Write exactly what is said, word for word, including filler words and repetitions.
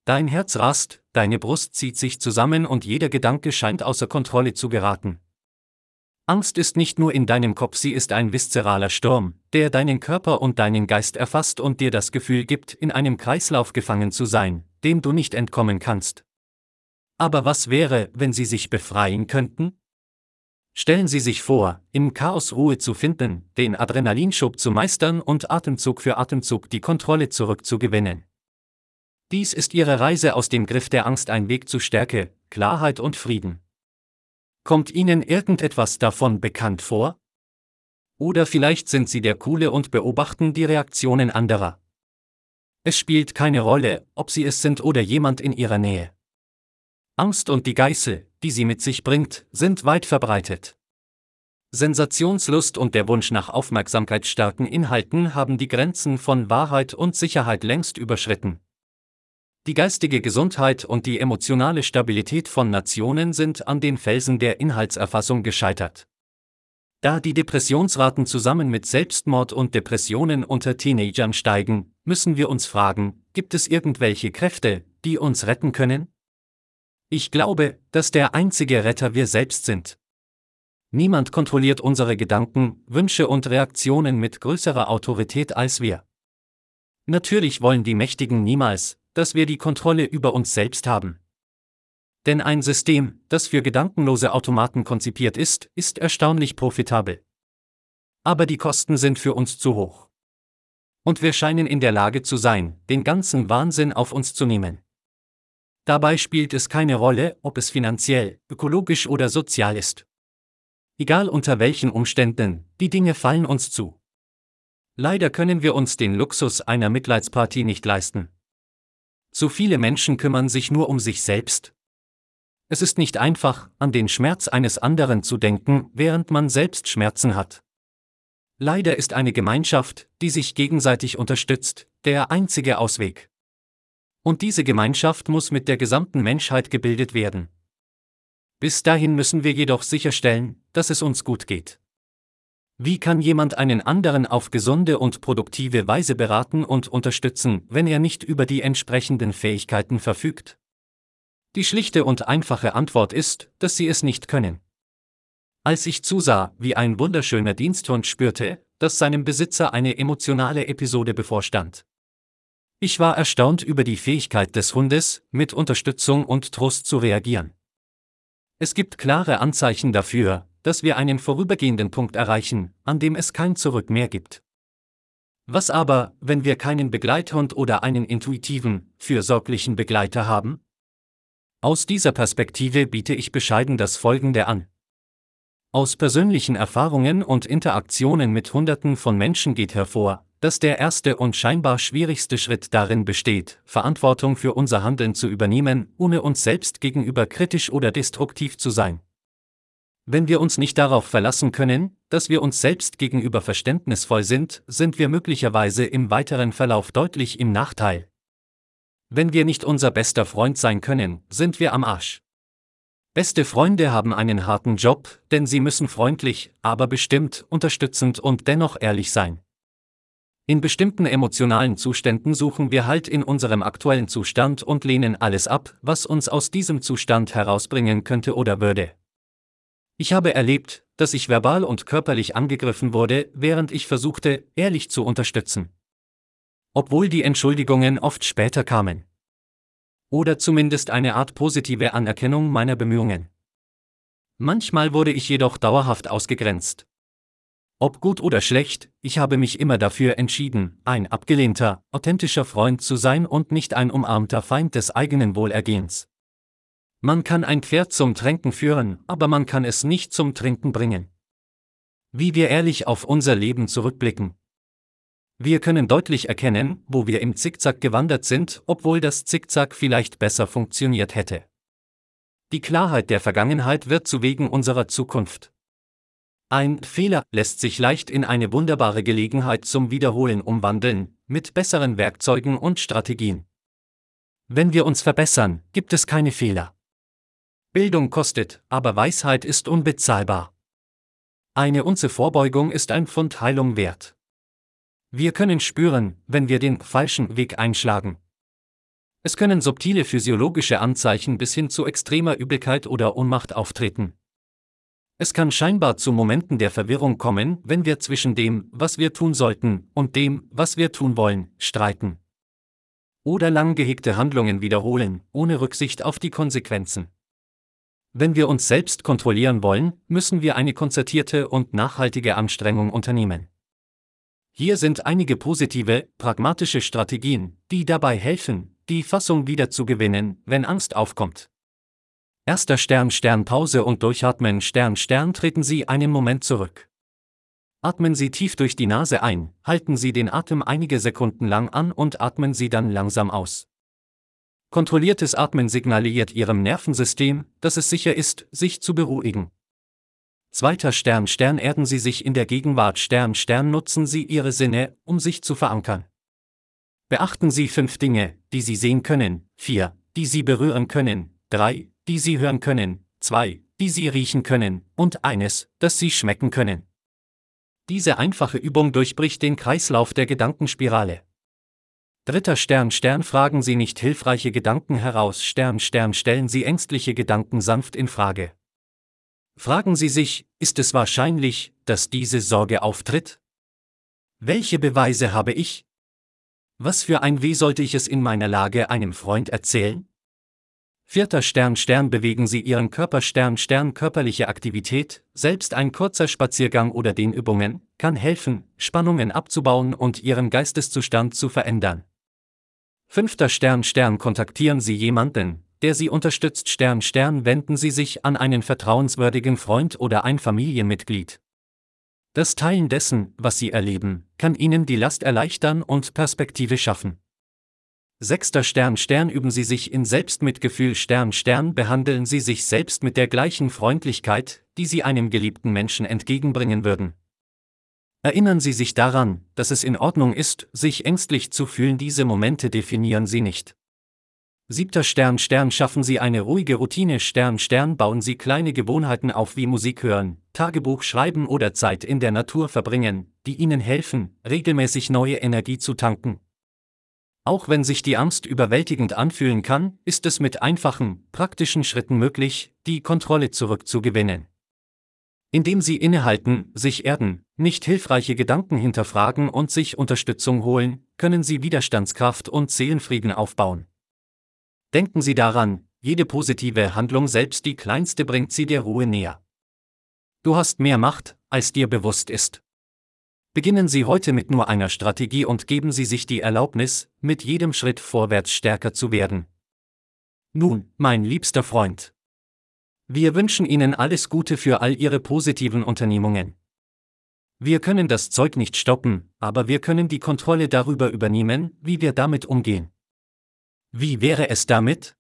Dein Herz rast, deine Brust zieht sich zusammen und jeder Gedanke scheint außer Kontrolle zu geraten. Angst ist nicht nur in deinem Kopf, sie ist ein viszeraler Sturm, der deinen Körper und deinen Geist erfasst und dir das Gefühl gibt, in einem Kreislauf gefangen zu sein, dem du nicht entkommen kannst. Aber was wäre, wenn Sie sich befreien könnten? Stellen Sie sich vor, im Chaos Ruhe zu finden, den Adrenalinschub zu meistern und Atemzug für Atemzug die Kontrolle zurückzugewinnen. Dies ist Ihre Reise aus dem Griff der Angst, ein Weg zu Stärke, Klarheit und Frieden. Kommt Ihnen irgendetwas davon bekannt vor? Oder vielleicht sind Sie der Coole und beobachten die Reaktionen anderer. Es spielt keine Rolle, ob Sie es sind oder jemand in Ihrer Nähe. Angst und die Geißel, die sie mit sich bringt, sind weit verbreitet. Sensationslust und der Wunsch nach aufmerksamkeitsstarken Inhalten haben die Grenzen von Wahrheit und Sicherheit längst überschritten. Die geistige Gesundheit und die emotionale Stabilität von Nationen sind an den Felsen der Inhaltserfassung gescheitert. Da die Depressionsraten zusammen mit Selbstmord und Depressionen unter Teenagern steigen, müssen wir uns fragen, gibt es irgendwelche Kräfte, die uns retten können? Ich glaube, dass der einzige Retter wir selbst sind. Niemand kontrolliert unsere Gedanken, Wünsche und Reaktionen mit größerer Autorität als wir. Natürlich wollen die Mächtigen niemals, dass wir die Kontrolle über uns selbst haben. Denn ein System, das für gedankenlose Automaten konzipiert ist, ist erstaunlich profitabel. Aber die Kosten sind für uns zu hoch. Und wir scheinen in der Lage zu sein, den ganzen Wahnsinn auf uns zu nehmen. Dabei spielt es keine Rolle, ob es finanziell, ökologisch oder sozial ist. Egal unter welchen Umständen, die Dinge fallen uns zu. Leider können wir uns den Luxus einer Mitleidsparty nicht leisten. Zu viele Menschen kümmern sich nur um sich selbst. Es ist nicht einfach, an den Schmerz eines anderen zu denken, während man selbst Schmerzen hat. Leider ist eine Gemeinschaft, die sich gegenseitig unterstützt, der einzige Ausweg. Und diese Gemeinschaft muss mit der gesamten Menschheit gebildet werden. Bis dahin müssen wir jedoch sicherstellen, dass es uns gut geht. Wie kann jemand einen anderen auf gesunde und produktive Weise beraten und unterstützen, wenn er nicht über die entsprechenden Fähigkeiten verfügt? Die schlichte und einfache Antwort ist, dass sie es nicht können. Als ich zusah, wie ein wunderschöner Diensthund spürte, dass seinem Besitzer eine emotionale Episode bevorstand. Ich war erstaunt über die Fähigkeit des Hundes, mit Unterstützung und Trost zu reagieren. Es gibt klare Anzeichen dafür, dass wir einen vorübergehenden Punkt erreichen, an dem es kein Zurück mehr gibt. Was aber, wenn wir keinen Begleithund oder einen intuitiven, fürsorglichen Begleiter haben? Aus dieser Perspektive biete ich bescheiden das Folgende an. Aus persönlichen Erfahrungen und Interaktionen mit Hunderten von Menschen geht hervor, dass der erste und scheinbar schwierigste Schritt darin besteht, Verantwortung für unser Handeln zu übernehmen, ohne uns selbst gegenüber kritisch oder destruktiv zu sein. Wenn wir uns nicht darauf verlassen können, dass wir uns selbst gegenüber verständnisvoll sind, sind wir möglicherweise im weiteren Verlauf deutlich im Nachteil. Wenn wir nicht unser bester Freund sein können, sind wir am Arsch. Beste Freunde haben einen harten Job, denn sie müssen freundlich, aber bestimmt, unterstützend und dennoch ehrlich sein. In bestimmten emotionalen Zuständen suchen wir Halt in unserem aktuellen Zustand und lehnen alles ab, was uns aus diesem Zustand herausbringen könnte oder würde. Ich habe erlebt, dass ich verbal und körperlich angegriffen wurde, während ich versuchte, ehrlich zu unterstützen. Obwohl die Entschuldigungen oft später kamen. Oder zumindest eine Art positive Anerkennung meiner Bemühungen. Manchmal wurde ich jedoch dauerhaft ausgegrenzt. Ob gut oder schlecht, ich habe mich immer dafür entschieden, ein abgelehnter, authentischer Freund zu sein und nicht ein umarmter Feind des eigenen Wohlergehens. Man kann ein Pferd zum Tränken führen, aber man kann es nicht zum Trinken bringen. Wie wir ehrlich auf unser Leben zurückblicken. Wir können deutlich erkennen, wo wir im Zickzack gewandert sind, obwohl das Zickzack vielleicht besser funktioniert hätte. Die Klarheit der Vergangenheit wird zu Wegen unserer Zukunft. Ein Fehler lässt sich leicht in eine wunderbare Gelegenheit zum Wiederholen umwandeln, mit besseren Werkzeugen und Strategien. Wenn wir uns verbessern, gibt es keine Fehler. Bildung kostet, aber Weisheit ist unbezahlbar. Eine Unze Vorbeugung ist ein Pfund Heilung wert. Wir können spüren, wenn wir den falschen Weg einschlagen. Es können subtile physiologische Anzeichen bis hin zu extremer Übelkeit oder Ohnmacht auftreten. Es kann scheinbar zu Momenten der Verwirrung kommen, wenn wir zwischen dem, was wir tun sollten, und dem, was wir tun wollen, streiten. Oder lang gehegte Handlungen wiederholen, ohne Rücksicht auf die Konsequenzen. Wenn wir uns selbst kontrollieren wollen, müssen wir eine konzertierte und nachhaltige Anstrengung unternehmen. Hier sind einige positive, pragmatische Strategien, die dabei helfen, die Fassung wiederzugewinnen, wenn Angst aufkommt. Erster Stern Stern Pause und Durchatmen Stern Stern Treten Sie einen Moment zurück. Atmen Sie tief durch die Nase ein, halten Sie den Atem einige Sekunden lang an und atmen Sie dann langsam aus. Kontrolliertes Atmen signalisiert Ihrem Nervensystem, dass es sicher ist, sich zu beruhigen. Zweiter Stern Stern Erden Sie sich in der Gegenwart Stern Stern Nutzen Sie Ihre Sinne, um sich zu verankern. Beachten Sie fünf Dinge, die Sie sehen können, vier, die Sie berühren können, drei, die Sie hören können, zwei, die Sie riechen können, und eines, das Sie schmecken können. Diese einfache Übung durchbricht den Kreislauf der Gedankenspirale. Dritter Stern Stern Fragen Sie nicht hilfreiche Gedanken heraus Stern Stern Stellen Sie ängstliche Gedanken sanft in Frage. Fragen Sie sich, ist es wahrscheinlich, dass diese Sorge auftritt? Welche Beweise habe ich? Was für ein Weh sollte ich es in meiner Lage einem Freund erzählen? Vierter Stern Stern Bewegen Sie Ihren Körper Stern Stern Körperliche Aktivität, selbst ein kurzer Spaziergang oder Dehnübungen, kann helfen, Spannungen abzubauen und Ihren Geisteszustand zu verändern. Fünfter Stern Stern Kontaktieren Sie jemanden, der Sie unterstützt Stern Stern Wenden Sie sich an einen vertrauenswürdigen Freund oder ein Familienmitglied. Das Teilen dessen, was Sie erleben, kann Ihnen die Last erleichtern und Perspektive schaffen. Sechster Stern Stern Üben Sie sich in Selbstmitgefühl Stern Stern Behandeln Sie sich selbst mit der gleichen Freundlichkeit, die Sie einem geliebten Menschen entgegenbringen würden. Erinnern Sie sich daran, dass es in Ordnung ist, sich ängstlich zu fühlen. Diese Momente definieren Sie nicht. Siebter Stern Stern Schaffen Sie eine ruhige Routine Stern Stern Bauen Sie kleine Gewohnheiten auf wie Musik hören, Tagebuch schreiben oder Zeit in der Natur verbringen, die Ihnen helfen, regelmäßig neue Energie zu tanken. Auch wenn sich die Angst überwältigend anfühlen kann, ist es mit einfachen, praktischen Schritten möglich, die Kontrolle zurückzugewinnen. Indem Sie innehalten, sich erden, nicht hilfreiche Gedanken hinterfragen und sich Unterstützung holen, können Sie Widerstandskraft und Seelenfrieden aufbauen. Denken Sie daran, jede positive Handlung, selbst die kleinste, bringt Sie der Ruhe näher. Du hast mehr Macht, als dir bewusst ist. Beginnen Sie heute mit nur einer Strategie und geben Sie sich die Erlaubnis, mit jedem Schritt vorwärts stärker zu werden. Nun, mein liebster Freund. Wir wünschen Ihnen alles Gute für all Ihre positiven Unternehmungen. Wir können das Zeug nicht stoppen, aber wir können die Kontrolle darüber übernehmen, wie wir damit umgehen. Wie wäre es damit?